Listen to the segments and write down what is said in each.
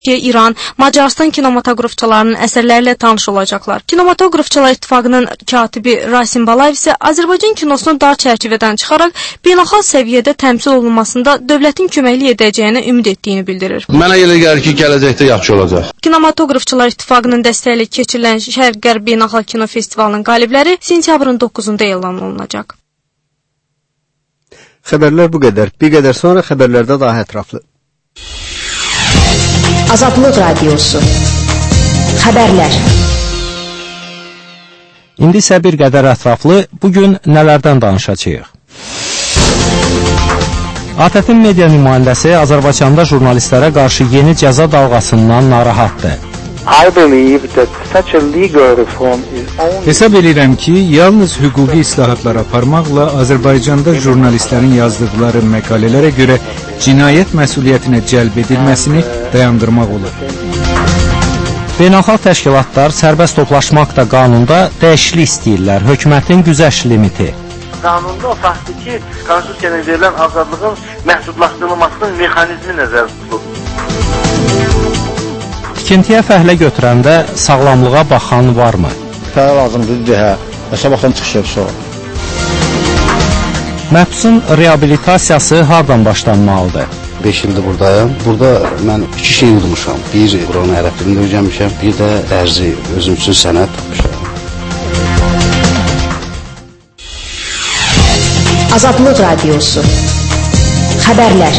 İran, Macarıstan kinematografçılarının əsərlərlə tanış olacaqlar. Kinematografçılar İttifaqının katibi Rasim Balayev isə Azərbaycan kinosunu dar çərçivədən çıxaraq beynəlxalq səviyyədə təmsil olunmasında dövlətin köməklik edəcəyini ümid etdiyini bildirir. Mənə elə gəlir ki, gələcəkdə yaxşı olacaq. Kinematografçılar İttifaqının dəstəyi ilə keçirilən Şərq-Qərb Beynəlxalq Kino Festivalının qalibləri sentyabrın 9-da elan olunacaq. Xəbərlər bu qədər. Bir qədər sonra xəbərlərdə daha ətraflı. Azadlıq Radiosu. Xəbərlər. İndi isə bir qədər ətraflı bugün nələrdən danışacağıq? ATƏT-in media nümayəndəsi Azərbaycanda jurnalistlərə qarşı yeni cəza dalğasından narahatdır. Hesab edirəm ki, yalnız hüquqi islahatlar aparmaqla Azərbaycanda jurnalistlərin yazdıqları məqalələrə görə cinayət məsuliyyətinə cəlb edilməsini dayandırmaq olur. Beynəlxalq təşkilatlar sərbəst toplaşmaq da qanunda dəyişiklik istəyirlər. Hökumətin güzəşt limiti. Qanunda o faktdır ki, konstitusiyaya verilən azadlığın məhdudlaşdırılmasının mexanizmi nəzərdə tutulur. Tikintiyə fəhlə götürəndə sağlamlığa baxan varmı? Fəhlə lazımdır, dəhə. Sabahdan çıxışıb sonra. Məhbusun reabilitasiyası hardan başlanmalıdır? 5 ildir buradayım. Burada mən 2 şey udmuşam. Bir, buranın ərəblərində öyrənmişəm. Bir də dərzi, özüm üçün sənət tutmuşam. Azadlıq Radiosu. Xəbərlər.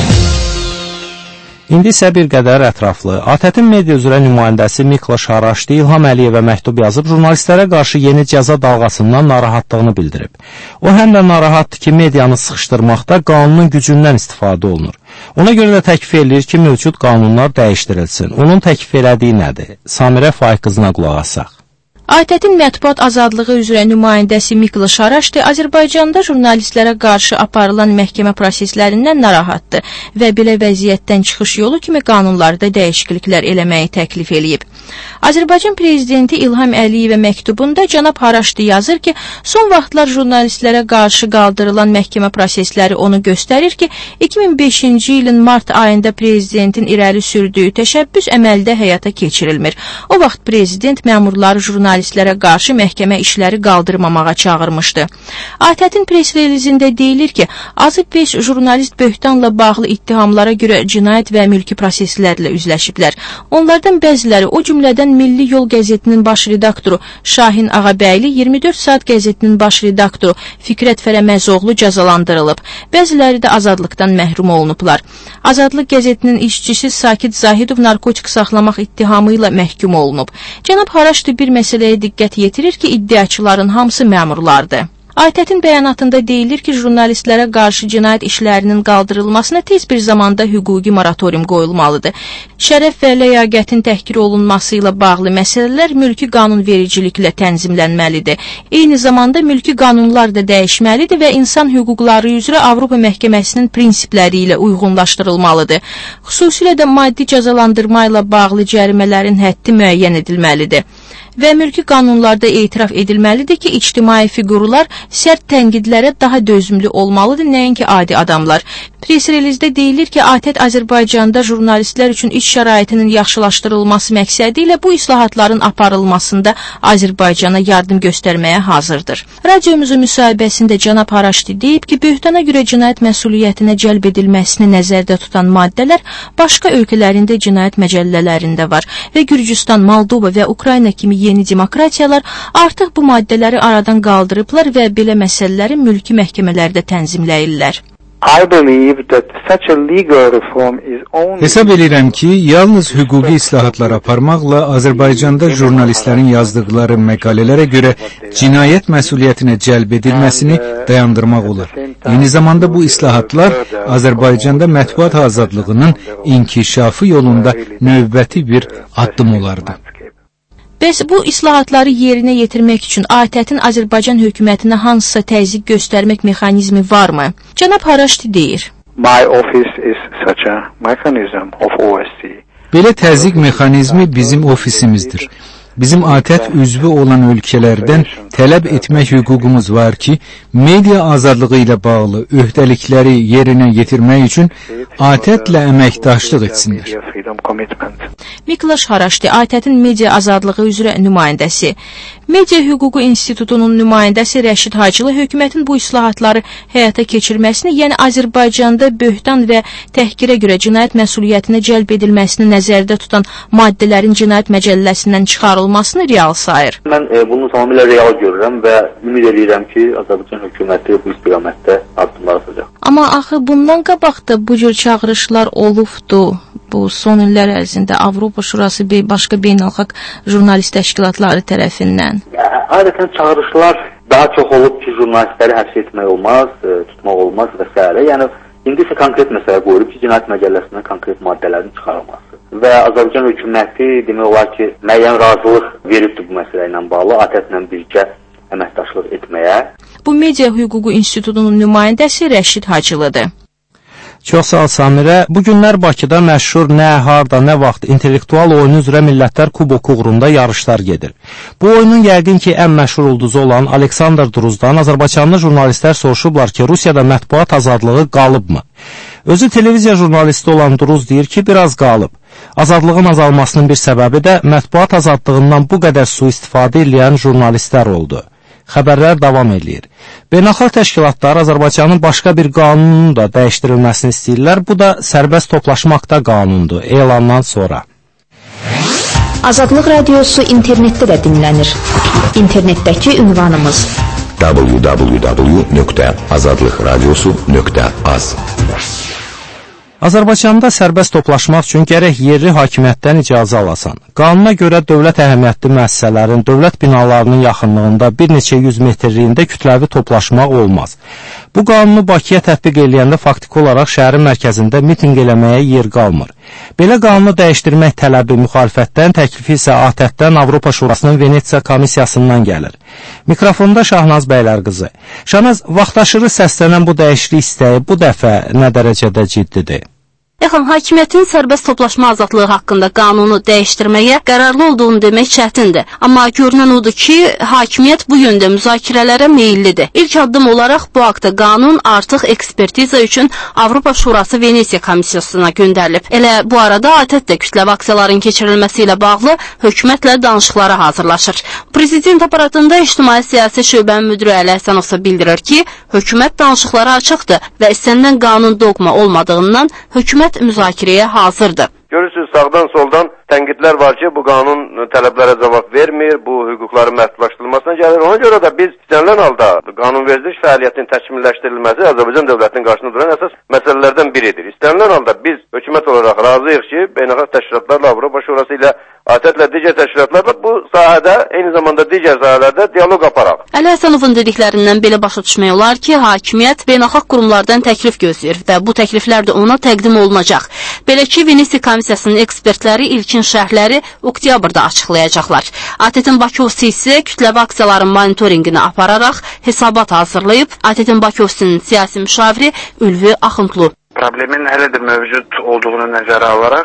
İndi isə bir qədər ətraflı. ATƏT-in media üzrə nümayəndəsi Mikloş Haraşdi İlham Əliyevə məktub yazıb jurnalistlərə qarşı yeni cəza dalğasından narahatlığını bildirib. O həm də narahatdır ki, medianı sıxışdırmaqda qanunun gücündən istifadə olunur. Ona görə də təklif edir ki, mövcud qanunlar dəyişdirilsin. Onun təklif elədiyi nədir? Samirə Faiq qızına qulaq asaq. ATƏT-in mətbuat azadlığı üzrə nümayəndəsi Mikloş Haraşdi Azərbaycanda jurnalistlərə qarşı aparılan məhkəmə proseslərindən narahatdır və belə vəziyyətdən çıxış yolu kimi qanunlarda dəyişikliklər eləməyi təklif eləyib. Azərbaycan prezidenti İlham Əliyevə məktubunda cənab Haraşdi yazır ki, son vaxtlar jurnalistlərə qarşı qaldırılan məhkəmə prosesləri onu göstərir ki, 2005-ci ilin mart ayında prezidentin irəli sürdüyü təşəbbüs əməldə həyata keçirilmir. O vaxt prezident məmurları jurnalistlərə qarşı məhkəmə işləri qaldırmamağa çağırmışdı. ATƏT-in pres relizində deyilir ki, azı 5 jurnalist böhtanla bağlı ittihamlara görə cinayət və mülki proseslərlə üzləşiblər. Onlardan bəziləri, o cümlədən Milli Yol qəzetinin baş redaktoru Şahin Ağabəyli, 24 saat qəzetinin baş redaktoru Fikrət Fərəməzoğlu cəzalandırılıb. Bəziləri də azadlıqdan məhrum olunublar. Azadlıq qəzetinin işçisi Sakit Zahidov narkotik saxlamaq ittihamı ilə məhkum olunub. Cənab Haraşdi bir məsələyə diqqət yetirir ki, iddiaçıların hamısı məmurlardır. ATƏT-in bəyanatında deyilir ki, jurnalistlərə qarşı cinayət işlərinin qaldırılmasına tez bir zamanda hüquqi moratorium qoyulmalıdır. Şərəf və ləyaqətin təhkir olunması ilə bağlı məsələlər mülki qanunvericiliklə tənzimlənməlidir. Eyni zamanda mülki qanunlar da dəyişməlidir və insan hüquqları üzrə Avropa Məhkəməsinin prinsipləri ilə uyğunlaşdırılmalıdır. Xüsusilə də maddi cəzalandırma ilə bağlı cərimələrin həddi müəyyən edilməlidir. Və mülki qanunlarda etiraf edilməlidir ki, ictimai fiqurlar sərt tənqidlərə daha dözümlü olmalıdır, nəinki adi adamlar. Pres relizdə deyilir ki, ATƏT Azərbaycanda jurnalistlər üçün iş şəraitinin yaxşılaşdırılması məqsədi ilə bu islahatların aparılmasında Azərbaycana yardım göstərməyə hazırdır. Radiomuzun müsahibəsində cənab Haraşdi deyib ki, böhtana görə cinayət məsuliyyətinə cəlb edilməsini nəzərdə tutan maddələr başqa ölkələrində cinayət məcəllələrində var və Gürcüstan, Moldova və Ukrayna kimi yeni demokratiyalar artıq bu maddələri aradan qaldırıblar və belə məsələləri mülki məhkəmələrdə tənzimləyirlər. Hesab edirəm ki, yalnız hüquqi islahatlar aparmaqla Azərbaycanda jurnalistlərin yazdıqları məqalələrə görə cinayət məsuliyyətinə cəlb edilməsini dayandırmaq olur. Eyni zamanda bu islahatlar Azərbaycanda mətbuat azadlığının inkişafı yolunda növbəti bir addım olardı. Bəs bu islahatları yerinə yetirmək üçün ATƏT-in Azərbaycan hökumətinə hansısa təzyiq göstərmək mexanizmi varmı? Cənab Haraşdi deyir. Belə təzyiq mexanizmi bizim ofisimizdir. Bizim ATƏT üzvü olan ölkələrdən tələb etmək hüququmuz var ki, media azadlığı ilə bağlı öhdəlikləri yerinə yetirmək üçün ATƏT-lə əməkdaşlıq etsinlər. Mikloş Haraşdi, ATƏT-in media azadlığı üzrə nümayəndəsi. Media Hüququ İnstitutunun nümayəndəsi Rəşid Hacılı hökumətin bu islahatları həyata keçirməsini, yəni Azərbaycanda böhtan və təhqirə görə cinayət məsuliyyətinə cəlb edilməsini nəzərdə tutan maddələrin cinayət məcəlləsindən çıxarılmasını real sayır. Mən bunu tamamilə real görürəm və ümid edirəm ki, Azərbaycan hökuməti bu istiqamətdə addımlar atacaq. Amma axı bundan qabaq da bu cür çağırışlar olubdu. Bu son illər ərzində Avropa Şurası başqa beynəlxalq jurnalist təşkilatları tərəfindən. Adətən çağırışlar daha çox olub ki, jurnalistləri həbs etmək olmaz, tutmaq olmaz və s. Yəni, indi isə konkret məsələ qoyulub ki, cinayət məcəlləsindən konkret maddələrin çıxarılması. Və Azərbaycan hökuməti demək olar ki, müəyyən razılıq veribdir bu məsələ ilə bağlı, ATƏT-lə birgə əməkdaşlıq etməyə. Bu Media Hüququ İnstitutunun nümayəndəsi Rəşid Hacılıdır. Çox sağ ol Samirə. Bu günlər Bakıda məşhur nə, harda, nə vaxt intellektual oyunu üzrə Millətlər Kuboku uğrunda yarışlar gedir. Bu oyunun yəqin ki, ən məşhur ulduzu olan Aleksandr Druzdan Azərbaycanlı jurnalistlər soruşublar ki, Rusiyada mətbuat azadlığı qalıbmı? Özü televiziya jurnalisti olan Druz deyir ki, biraz qalıb. Azadlığın azalmasının bir səbəbi də mətbuat azadlığından bu qədər sui-istifadə edən jurnalistlər oldu. Xəbərlər davam edir. Beynəlxalq təşkilatlar Azərbaycanın başqa bir qanununun da dəyişdirilməsini istəyirlər. Bu da sərbəst toplaşmaqda qanundur elandan sonra. Azadlıq Radiosu internetdə də dinlənir. İnternetdəki ünvanımız www.azadlıqradiosu.az. Azərbaycanda sərbəst toplaşmaq üçün gərək yerli hakimiyyətdən icazə alasan. Qanuna görə dövlət əhəmiyyətli müəssisələrin, dövlət binalarının yaxınlığında bir neçə 100 metrliyində kütləvi toplaşmaq olmaz. Bu qanunu Bakıya tətbiq eləyəndə faktiki olaraq şəhərin mərkəzində mitinq eləməyə yer qalmır. Belə qanunu dəyişdirmək tələbi müxalifətdən, təklifi isə ATƏT-dən, Avropa Şurasının Venesiya komissiyasından gəlir. Mikrofonda Şahnaz Bəylərqızı. Şahnaz, vaxtaşırı səslənən bu dəyişiklik istəyi bu dəfə nə dərəcədə ciddidir? Yaxın, hakimiyyətin sərbəst toplaşma azadlığı haqqında qanunu dəyişdirməyə qərarlı olduğunu demək çətindir. Amma görünən odur ki, hakimiyyət bu yöndə müzakirələrə meyillidir. İlk addım olaraq bu haqda qanun artıq ekspertiza üçün Avropa Şurası Venesiya komissiyasına göndərilib. Elə bu arada ATƏT də kütləvi aksiyaların keçirilməsi ilə bağlı hökumətlə danışıqlara hazırlaşır. Prezident aparatında İctimai Siyasi Şöbənin müdiri Əli Həsənov bildirir ki, hökumət danışıqlara açıqdır və istənilən qanun dogma olmadığından hökumət müzakirəyə hazırdır. Görürsünüz, sağdan soldan tənqidlər var ki, bu qanun tələblərə cavab vermir, bu hüquqların məhdudlaşdırılmasına gəlir. Ona görə də biz istənilən halda qanunvericilik fəaliyyətinin təkmilləşdirilməsi Azərbaycan dövlətinin qarşısında duran əsas məsələlərdən biridir. İstənilən halda biz hökumət olaraq razıyıq ki, beynəlxalq təşkilatlarla, Avropa Şurası ilə, ATƏT-lə digər təşkilatlarla bu sahədə, eyni zamanda digər sahələrdə dialoq aparaq. Əli Həsənovun dediklərindən belə başa düşmək olar ki, hakimiyyət beynəlxalq qurumlardan təklif gözləyir və bu təkliflər də ona təqdim olunacaq. Belə ki, Venesiya komissiyasının ekspertləri ilkin şərhləri oktyabrda açıqlayacaqlar. ATƏT-in Bakı ofisi isə kütləvi aksiyaların monitorinqini apararaq hesabat hazırlayıb. ATƏT-in Bakı ofisinin siyasi müşaviri Ülvi Axundlu. Problemin hələ də mövcud olduğunu nəzərə alaraq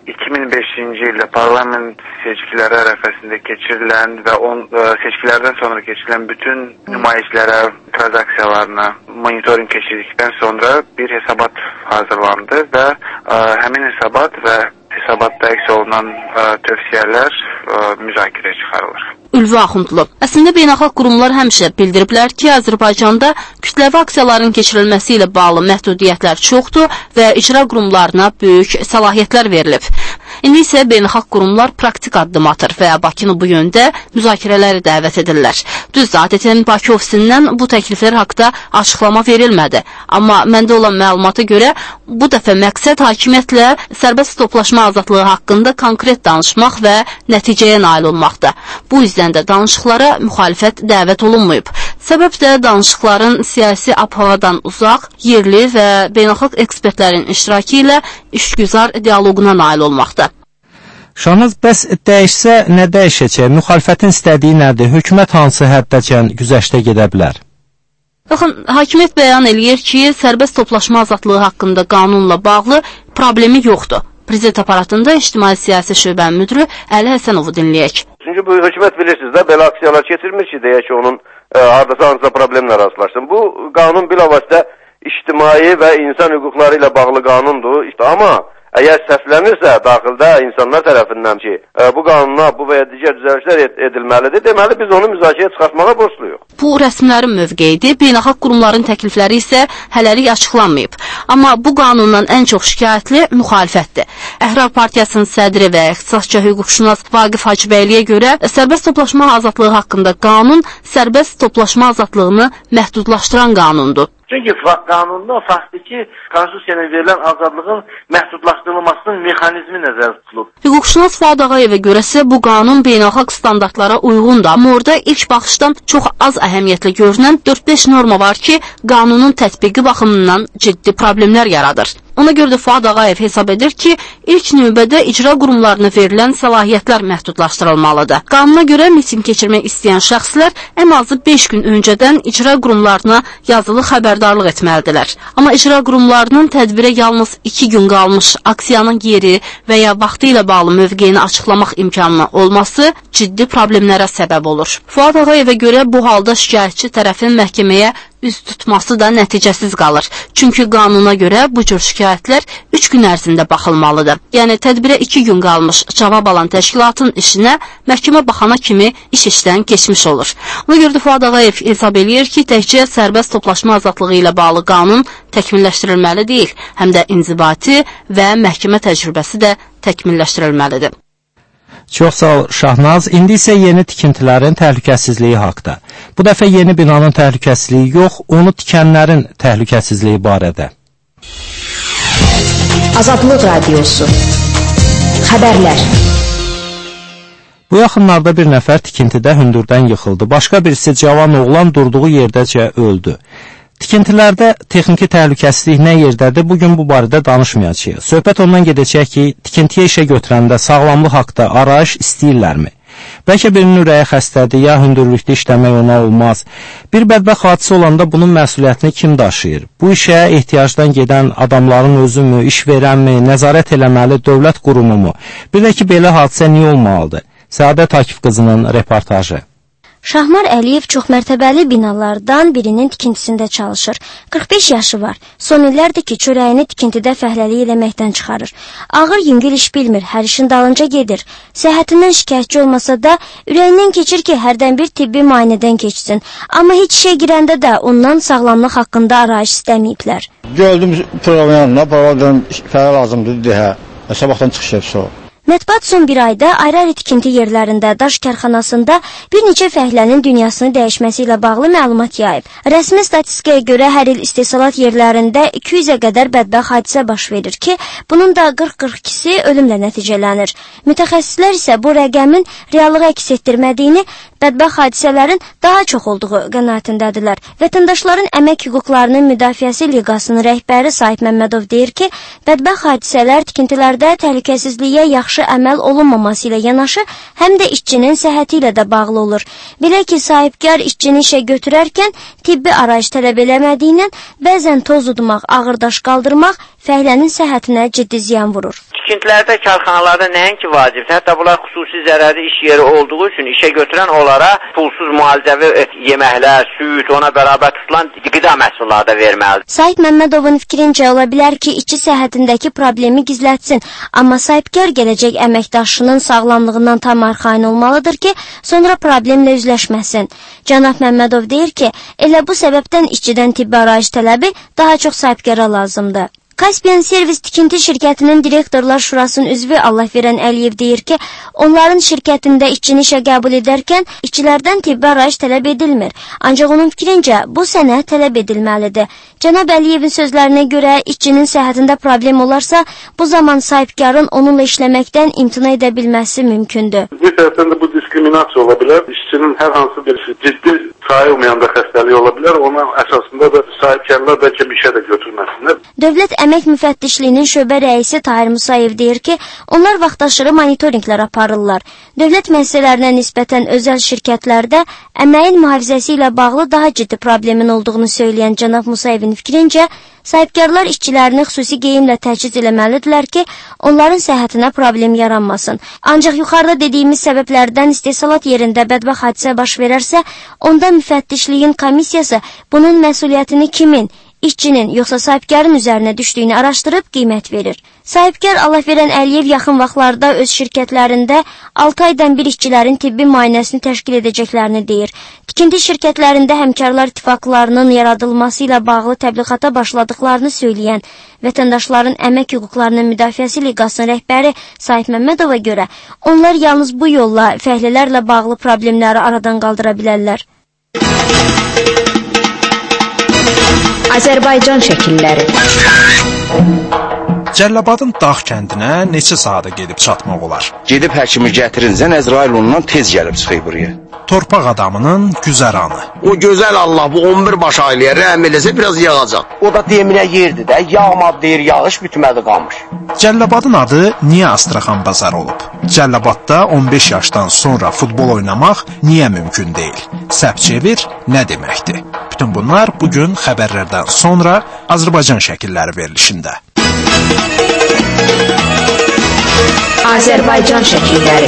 2005-ci ildə parlament seçkiləri ərəfəsində keçirilən və seçkilərdən sonra keçirilən bütün nümayişlərə, etiraz aksiyalarına monitoring keçirdikdən sonra bir hesabat hazırlandı və həmin hesabat və hesabatda əks olunan tövsiyələr müzakirəyə çıxarılır. Ülvi Axundlu. Əslində beynəlxalq qurumlar həmişə bildiriblər ki, Azərbaycanda kütləvi aksiyaların keçirilməsi ilə bağlı məhdudiyyətlər çoxdur və icra qurumlarına böyük səlahiyyətlər verilib. İndi isə beynəlxalq qurumlar praktik addım atır və Bakını bu yöndə müzakirələri dəvət edirlər. Düzdür, ATƏT-in Bakı ofisindən bu təkliflər haqda açıqlama verilmədi. Amma məndə olan məlumata görə bu dəfə məqsəd hakimiyyətlə sərbəst toplaşma azadlığı haqqında konkret danışmaq və nəticəyə nail olmaqdır. Bu yüzden də danışıqlara müxalifət dəvət olunmayıb. Səbəb də danışıqların siyasi ab-havadan uzaq, yerli və beynəlxalq ekspertlərin iştirakı ilə işgüzar dialoquna nail olmaqdır. Şahnaz, bəs dəyişsə nə dəyişəcək? Müxalifətin istədiyi nədir? Hökumət hansı həddəcən güzəştə gedə bilər? Baxın, hakimiyyət bəyan eləyir ki, sərbəst toplaşma azadlığı haqqında qanunla bağlı problemi yoxdur. Prezident aparatında İctimai Siyasi Şöbənin müdiri Əli Həsənovu dinləyək. Çünki bu hökumət bilirsiniz də, belə aksiyalar keçirmir ki, deyək ki, onun hardasa hansısa problemlə rastlaşsın. Bu qanun bilavasitə ictimai və insan hüquqları ilə bağlı qanundur. Amma əgər səslənirsə daxildə insanlar tərəfindən ki, bu qanuna bu və ya digər düzəlişlər edilməlidir, deməli biz onu müzakirəyə çıxartmağa borcluyuq. Bu rəsmilərin mövqeyidir, beynəlxalq qurumların təklifləri isə hələlik açıqlanmayıb. Amma bu qanundan ən çox şikayətli müxalifətdir. Əhrar Partiyasının sədri və ixtisasçı hüquqşünas Vaqif Hacıbəyliyə görə sərbəst toplaşma azadlığı haqqında qanun sərbəst toplaşma azadlığını məhdudlaşdıran qanundur. Çünki qanunda faktiki konstitusiyaya verilən azadlığın məhdudlaşdırılmasının mexanizmi nəzərdə tutulub. Hüquqşünas Fuad Ağayevə görəsə bu qanun beynəlxalq standartlara uyğundur. Amma orada ilk baxışdan çox az əhəmiyyətli görünən 4-5 norma var ki, qanunun tətbiqi baxımından ciddi problemlər yaradır. Ona görə də Fuad Ağayev hesab edir ki, ilk növbədə icra qurumlarına verilən səlahiyyətlər məhdudlaşdırılmalıdır. Qanuna görə miting keçirmək istəyən şəxslər ən azı 5 gün öncədən icra qurumlarına yazılı xəbərdarlıq etməlidirlər. Amma icra qurumlarının tədbirə yalnız 2 gün qalmış aksiyanın yeri və ya vaxtı ilə bağlı mövqeyini açıqlamaq imkanı olması ciddi problemlərə səbəb olur. Fuad Ağayevə görə bu halda şikayətçi tərəfin məhkəməyə üz tutması da nəticəsiz qalır. Çünki qanuna görə bu cür şikayətlər 3 gün ərzində baxılmalıdır. Yəni tədbirə 2 gün qalmış cavab alan təşkilatın işinə məhkəmə baxana kimi iş işdən keçmiş olur. Ona görə də Fuad Ağayev hesab eləyir ki, təkcə sərbəst toplaşma azadlığı ilə bağlı qanun təkmilləşdirilməli deyil, həm də inzibati və məhkəmə təcrübəsi də təkmilləşdirilməlidir. Çox sağ ol Şahnaz. İndi isə yeni tikintilərin təhlükəsizliyi haqda. Bu dəfə yeni binanın təhlükəsizliyi yox, onu tikənlərin təhlükəsizliyi barədə. Azadlıq Radiosu. Xəbərlər. Bu yaxınlarda bir nəfər tikintidə hündürdən yıxıldı. Başqa birisi cavan oğlan durduğu yerdəcə öldü. Tikintilərdə texniki təhlükəsizlik nə yerdədir? Bugün bu barədə danışmayacağıq. Söhbət ondan gedəcək ki, tikintiyə işə götürəndə sağlamlıq haqda arayış istəyirlərmi? Bəlkə birinin ürəyi xəstədir, ya hündürlükdə işləmək ona olmaz. Bir bədbəxt hadisə olanda bunun məsuliyyətini kim daşıyır? Bu işə ehtiyacdan gedən adamların özümü, iş verənmi, nəzarət eləməli dövlət qurumu mu? Bir də ki, belə hadisə niyə olmalıdır? Səadət Akif qızının reportajı. Şahmar Əliyev çoxmərtəbəli binalardan birinin tikintisində çalışır. 45 yaşı var. Son illərdir ki, çörəyini tikintidə fəhləlik eləməkdən çıxarır. Ağır yüngül iş bilmir, hər işin dalınca gedir. Səhhətindən şikayətçi olmasa da, ürəyindən keçir ki, hərdən bir tibbi müayinədən keçsin. Amma heç işə girəndə də ondan sağlamlıq haqqında arayış istəməyiblər. Gördüm proqramdan fərə lazımdır deyə. Sabahdan çıxış o. Mətbuat son bir ayda ayrı-ayrı tikinti yerlərində, daş kərxanasında bir neçə fəhlənin dünyasını dəyişməsi ilə bağlı məlumat yayıb. Rəsmi statistikaya görə hər il istehsalat yerlərində 200-ə qədər bədbəxt hadisə baş verir ki, bunun da 40-42-si ölümlə nəticələnir. Mütəxəssislər isə bu rəqəmin reallığı əks etdirmədiyini, bədbəxt hadisələrin daha çox olduğu qənaətindədirlər. Vətəndaşların əmək hüquqlarının müdafiəsi liqasının rəhbəri Sahib Məmmədov deyir ki, bədbəxt hadisələr tikintilərdə təhlükəsizliyə yaxşı əməl olunmaması ilə yanaşı, həm də işçinin səhhəti ilə də bağlı olur. Belə ki, sahibkar işçini işə götürərkən tibbi arayış tələb eləmədiyindən bəzən toz udmaq, ağır daş qaldırmaq fəhlənin səhhətinə ciddi ziyan vurur. Tikintilərdə, karxanalarda nəinki vacibdir, hətta bunlar xüsusi zərərli iş yeri olduğu üçün işə götürən onlara pulsuz müalicəvi yeməklər, süd, ona bərabər tutulan qida məhsulları da verməlidir. Sahib Məmmədovun fikrincə ola bilər ki, işçi səhhətindəki problemi gizlətsin, amma sahibkar gələcək əməkdaşının sağlamlığından tam arxayın olmalıdır ki, sonra problemlə üzləşməsin. Cənab Məmmədov deyir ki, elə bu səbəbdən işçidən tibbi arayış tələbi daha çox sahibkara lazımdır. Kaspian Servis tikinti şirkətinin direktorlar şurasının üzvü Allahverən Əliyev deyir ki, onların şirkətində işçini işə qəbul edərkən işçilərdən tibbi arayış tələb edilmir. Ancaq onun fikrincə bu sənə tələb edilməlidir. Cənab Əliyevin sözlərinə görə işçinin səhhətində problem olarsa, bu zaman sahibkarın onunla işləməkdən imtina edə bilməsi mümkündür. Bir tərəfdən də bu diskriminasiya ola bilər. İşçinin hər hansı bir ciddi sayılmayanda xəstəliyi ola bilər. Ona əsasında da sahibkarlar bəlkə bir işə də götürməsinlər. Dövlət Əmək Müfəttişliyinin şöbə rəisi Tahir Musayev deyir ki, onlar vaxtaşırı monitorinqlər aparırlar. Dövlət müəssisələrinə nisbətən özəl şirkətlərdə əməyin mühafizəsi ilə bağlı daha ciddi problemin olduğunu söyləyən cənab Musayevin fikrincə, Sahibkarlar işçilərini xüsusi geyimlə təchiz eləməlidirlər ki, onların səhhətinə problem yaranmasın. Ancaq yuxarıda dediyimiz səbəblərdən istehsalat yerində bədbəxt hadisə baş verərsə, onda müfəttişliyin komissiyası bunun məsuliyyətini kimin, işçinin yoxsa sahibkarın üzərinə düşdüyünü araşdırıb qiymət verir. Sahibkar Allahverən Əliyev yaxın vaxtlarda öz şirkətlərində 6 aydan bir işçilərin tibbi müayinəsini təşkil edəcəklərini deyir. Tikinti şirkətlərində həmkarlar ittifaqlarının yaradılması ilə bağlı təbliğata başladıqlarını söyləyən Vətəndaşların Əmək Hüquqlarının Müdafiəsi Liqasının rəhbəri Sahib Məmmədova görə, onlar yalnız bu yolla fəhlələrlə bağlı problemləri aradan qaldıra bilərlər. Azərbaycan şəkilləri. Cəllabadın Dağ kəndinə neçə saata gedib çatmaq olar? Gedib həkimi gətirincə Əzrail ondan tez gəlib çıxıb buraya. Torpaq adamının güzəranı. O gözəl Allah bu 11 baş ailəyə rəhm eləsə biraz yağacaq. O da demirə yerdir də, yağmadı deyir, yağış bitmədi qalmış. Cəllabadın adı niyə Astraxan bazarı olub? Cəllabadda 15 yaşdan sonra futbol oynamaq niyə mümkün deyil? Səp çevir nə deməkdir? Bütün bunlar bugün xəbərlərdən sonra Azərbaycan şəkilləri verilişində. Azərbaycan şəkilləri.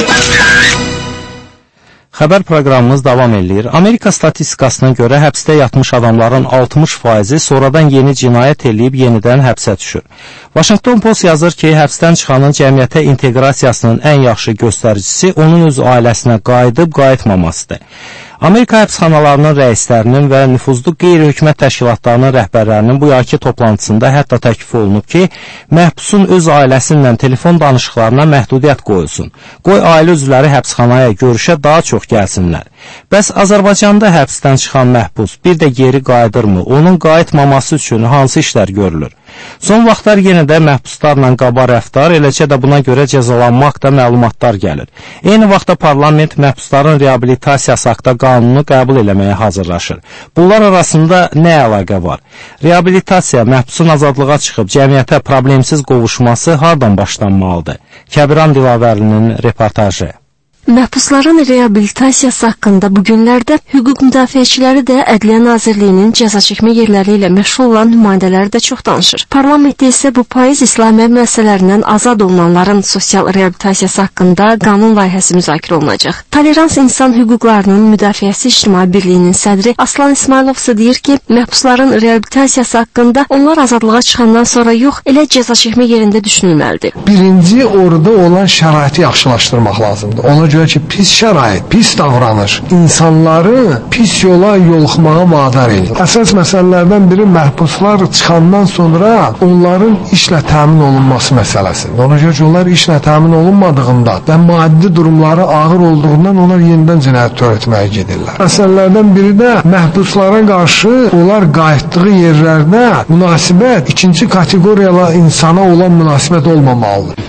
Xəbər proqramımız davam edir. Amerika statistikasına görə həbsdə yatmış adamların 60%-i sonradan yeni cinayət eləyib yenidən həbsə düşür. Washington Post yazır ki, həbsdən çıxanın cəmiyyətə inteqrasiyasının ən yaxşı göstəricisi onun öz ailəsinə qayıtmamasıdır. Amerika həbsxanalarının rəislərinin və nüfuzlu qeyri-hökumət təşkilatlarının rəhbərlərinin bu yayki toplantısında hətta təklif olunub ki, məhbusun öz ailəsinlə telefon danışıqlarına məhdudiyyət qoyulsun. Qoy ailə üzvləri həbsxanaya görüşə daha çox gəlsinlər. Bəs Azərbaycanda həbsdən çıxan məhbus bir də geri qayıdırmı? Onun qayıtmaması üçün hansı işlər görülür? Son vaxtlar yenə də məhbuslarla qaba rəftar, eləcə də buna görə cəzalanmaq da məlumatlar gəlir. Eyni vaxtda parlament məhbusların reabilitasiyası haqqında qanunu qəbul eləməyə hazırlaşır. Bunlar arasında nə əlaqə var? Reabilitasiya məhbusun azadlığa çıxıb cəmiyyətə problemsiz qovuşması hardan başlanmalıdır? Kəbiran Dilavərlinin reportajı. Məhbusların reabilitasiyası haqqında bu günlərdə hüquq müdafiəçiləri də Ədliyyə Nazirliyinin cəza çəkmə yerləri ilə məşğul olan nümayəndələri də çox danışır. Parlamentdə isə bu payız İslamiyyə müəssisələrindən azad olunanların sosial reabilitasiyası haqqında qanun layihəsi müzakirə olunacaq. Tolerans İnsan Hüquqlarının Müdafiəsi İctimai Birliyinin sədri Aslan İsmailov isə deyir ki, məhbusların reabilitasiyası haqqında onlar azadlığa çıxandan sonra yox, elə cəza çəkmə yerində düşünülməlidir. Birinci orada olan şəraiti yaxşılaşdırmaq lazımdır. Ona görə ki, pis şərait, pis davranış insanları pis yola yoluxmağa vadar edir. Əsas məsələlərdən biri məhbuslar çıxandan sonra onların işlə təmin olunması məsələsidir. Ona görə ki, onlar işlə təmin olunmadığında və maddi durumları ağır olduğundan onlar yenidən cinayət törətməyə gedirlər. Məsələlərdən biri də məhbuslara qarşı onlar qayıtdığı yerlərdə münasibət ikinci kateqoriyalı insana olan münasibət olmamalıdır.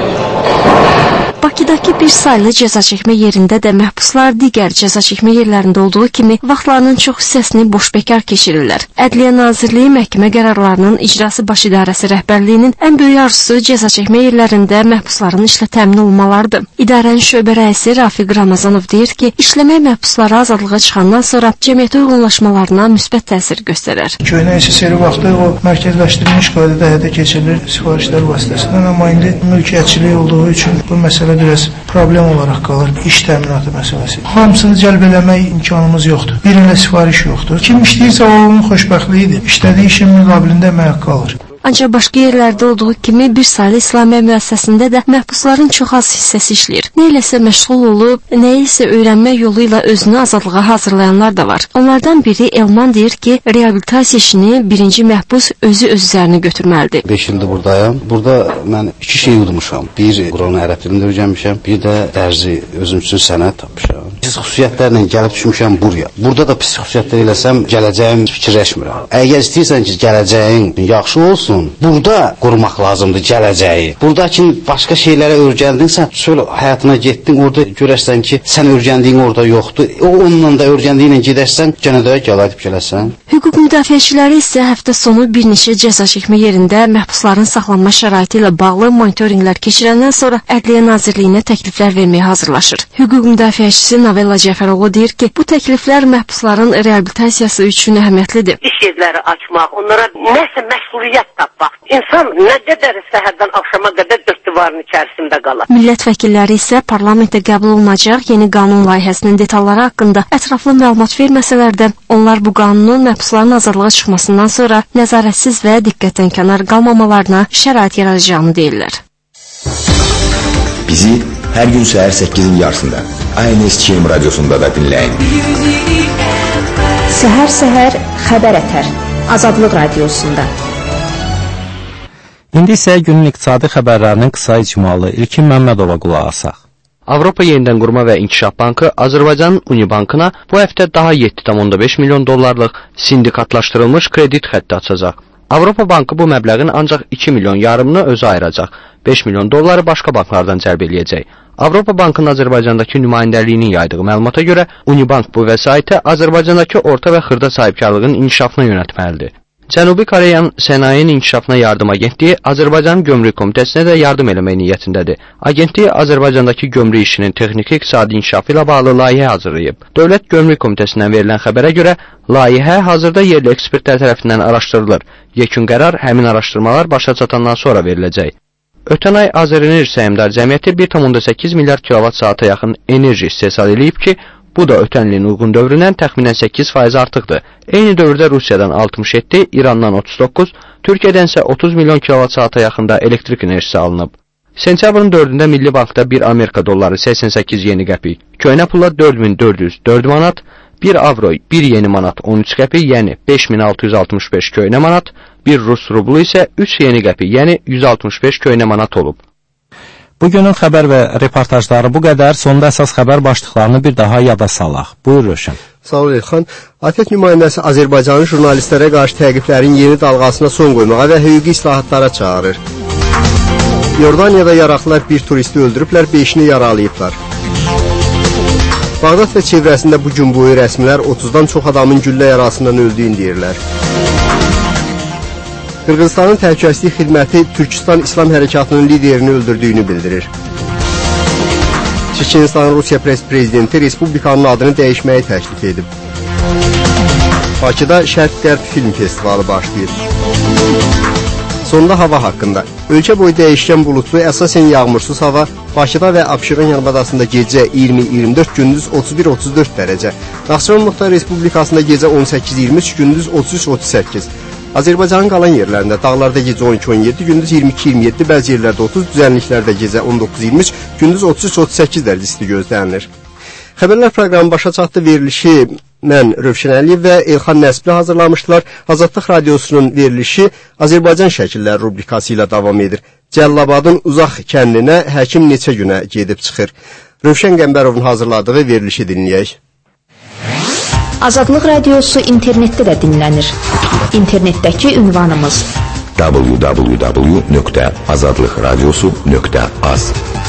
Bakıdakı bir saylı cəza çəkmə yerində də məhbuslar digər cəza çəkmə yerlərində olduğu kimi vaxtlarının çox hissəsini boşbekar keçirirlər. Ədliyyə Nazirliyi məhkəmə qərarlarının icrası baş idarəsi rəhbərliyinin ən böyük arzusu cəza çəkmə yerlərində məhbusların işlə təmin olmalarıdır. İdarənin şöbə rəisi Rafiq Ramazanov deyir ki, işləmək məhbuslara azadlığa çıxandan sonra cəmiyyətə uyğunlaşmalarına müsbət təsir göstərər. Köhnə SSR vaxtı o mərkəzləşdirilmiş qaydada həyata keçirilir sifarişlər vasitəsilə, amma indi mülkiyyətçilik olduğu üçün bu məsələ biraz problem olaraq qalır, iş təminatı məsələsi. Hamısını cəlb eləmək imkanımız yoxdur. Birində sifariş yoxdur. Kim işləyirsə o onun xoşbəxtliyidir. İşlədiyi işin müqabilində əmək haqqı alır. Ancaq başqa yerlərdə olduğu kimi bir saylı İslamiyyə müəssisəsində də məhbusların çox az hissəsi işləyir. Nə iləsə məşğul olub, nə isə öyrənmək yolu ilə özünü azadlığa hazırlayanlar da var. Onlardan biri Elman deyir ki, reabilitasiya işini birinci məhbus özü öz üzərinə götürməlidir. 5 ildir buradayım. Burada mən 2 şey udmuşam. Bir, Quranı ərəb dilində öyrənmişəm. Bir də dərzi özüm üçün sənət tapmışam. Pis xüsusiyyətlərlə gəlib düşmüşəm buraya. Burada da pis xüsusiyyətlər eləsəm gələcəyim fikirləşmirəm. Əgər istəyirsən ki, gələcəyin yaxşı olsun, burada qurmaq lazımdır gələcəyi. Buradakı başqa şeylərə öyrəndinsə, şöyle həyatına getdin, orada görərsən ki, sən öyrəndiyin orada yoxdur. Onunla da öyrəndiyinlə gedərsən, yenə də gəlib gələsən. Hüquq müdafiəçiləri isə həftə sonu bir neçə cəza çəkmə yerində məhbusların saxlanma şəraiti ilə bağlı monitorinqlər keçirəndən sonra Ədliyyə Nazirliyinə təkliflər verməyə hazırlaşır. Hüquq müdafiəçisi Izabella Cəfəroğlu deyir ki, bu təkliflər məhbusların reabilitasiyası üçün əhəmiyyətlidir. İş yerləri açmaq, onlara nəsə məsuliyyət tapmaq. İnsan nə qədər səhərdən axşama qədər dörd divarın içərisində qalar. Millət vəkilləri isə parlamentdə qəbul olunacaq yeni qanun layihəsinin detalları haqqında ətraflı məlumat verməsələr də, onlar bu qanunun məhbusların azadlığa çıxmasından sonra nəzarətsiz və diqqətdən kənar qalmamalarına şərait yaradacağını deyirlər. Bizi hər gün səhər 8-in yarısında ANSCM radiosunda da dinləyin. Səhər-səhər xəbər ətər Azadlıq radiosunda. İndi isə günün iqtisadi xəbərlərinin qısa icmalı İlkin Məmmədova qulaq asaq. Avropa Yenidən Qurma və İnkişaf Bankı Azərbaycanın Unibankına bu həftə daha 7,5 milyon dollarlıq sindikatlaşdırılmış kredit xətti açacaq. Avropa Bankı bu məbləğin ancaq 2 milyon yarımını özü ayıracaq, 5 milyon dolları başqa banklardan cəlb eləyəcək. Avropa Bankının Azərbaycandakı nümayəndəliyinin yaydığı məlumata görə Unibank bu vəsaiti Azərbaycandakı orta və xırda sahibkarlığın inkişafına yönəltməlidir. Cənubi Koreyanın Sənayenin İnkişafına Yardım Agentliyi Azərbaycan Gömrük Komitəsinə də yardım eləmək niyyətindədir. Agentlik Azərbaycandakı gömrük işinin texniki iqtisadi inkişafı ilə bağlı layihə hazırlayıb. Dövlət Gömrük Komitəsindən verilən xəbərə görə layihə hazırda yerli ekspertlər tərəfindən araşdırılır. Yekun qərar həmin araşdırmalar başa çatandan sonra veriləcək. Ötən ay Azərenerji Səhmdar Cəmiyyəti 1,8 milyard kilovat-saata yaxın enerji istehsal edib ki, bu da ötən ilin uyğun dövründən təxminən 8% artıqdır. Eyni dövrdə Rusiyadan 67, İrandan 39, Türkiyədən isə 30 milyon kilovat-saata yaxında elektrik enerjisi alınıb. Sentyabrın 4-də Milli Bankda 1 Amerika dolları 88 yeni qəpik, köhnə pulla 4404 manat, 1 avro 1 yeni manat 13 qəpik, yəni 5665 köhnə manat, 1 Rus rublu isə 3 yeni qəpik, yəni 165 köhnə manat olub. Bugünün xəbər və reportajları bu qədər. Sonda əsas xəbər başlıqlarını bir daha yada salaq. Buyur Rövşən. Sağ ol İlxan. ATƏT nümayəndəsi Azərbaycanın jurnalistlərə qarşı təqiblərin yeni dalğasına son qoymağa və hüquqi islahatlara çağırır. Yordaniyada yaraqlılar bir turisti öldürüblər, 5-ni yaralayıblar. Bağdad və çevrəsində bu gün boyu rəsmilər 30-dan çox adamın güllə yarasından öldüyünü deyirlər. Qırğızstanın təhlükəsizlik xidməti Türkistan İslam Hərəkatının liderini öldürdüyünü bildirir. Çeçenistanın Rusiya prezidenti Respublikanın adını dəyişməyi təklif edib. Bakıda Şərq-Qərb Film Festivalı başlayıb. Sonda hava haqqında. Ölkə boyu dəyişkən bulutlu, əsasən yağmursuz hava, Bakıda və Abşeron yarımadasında gecə 20-24, gündüz 31-34 dərəcə. Naxçıvan Muxtar Respublikasında gecə 18-23, gündüz 33-38. Azərbaycanın qalan yerlərində dağlarda gecə 12-17, gündüz 22-27, bəzi yerlərdə 30, düzənliklərdə gecə 19-23, gündüz 33-38 dərəcə isti gözlənilir. Xəbərlər proqramı başa çatdı. Verilişi mən Rövşən Əliyev və Elxan Nəsbli hazırlamışdılar. Azadlıq radiosunun verilişi Azərbaycan şəkilləri rubrikası ilə davam edir. Cəllabadın uzaq kəndinə həkim neçə günə gedib çıxır. Rövşən Qəmbərovun hazırladığı verilişi dinləyək. Azadlıq radiosu internetdə də dinlənir. İnternetdəki ünvanımız www.azadlıqradiosu.az